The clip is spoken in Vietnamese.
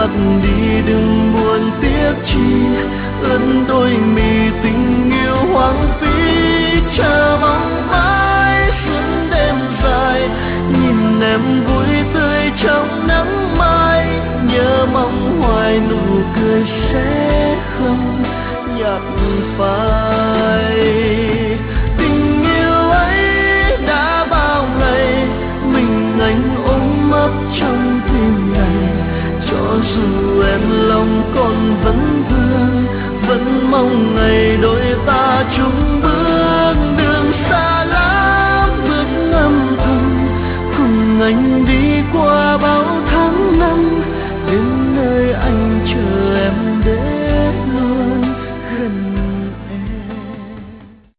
lạc đi đừng buồn tiếc chi, ướt đôi mi tình yêu hoang phí. Chờ mong mãi suốt đêm dài, nhìn em vui tươi trong nắng mai, nhớ mong hoài nụ cười sẽ không nhạt phai.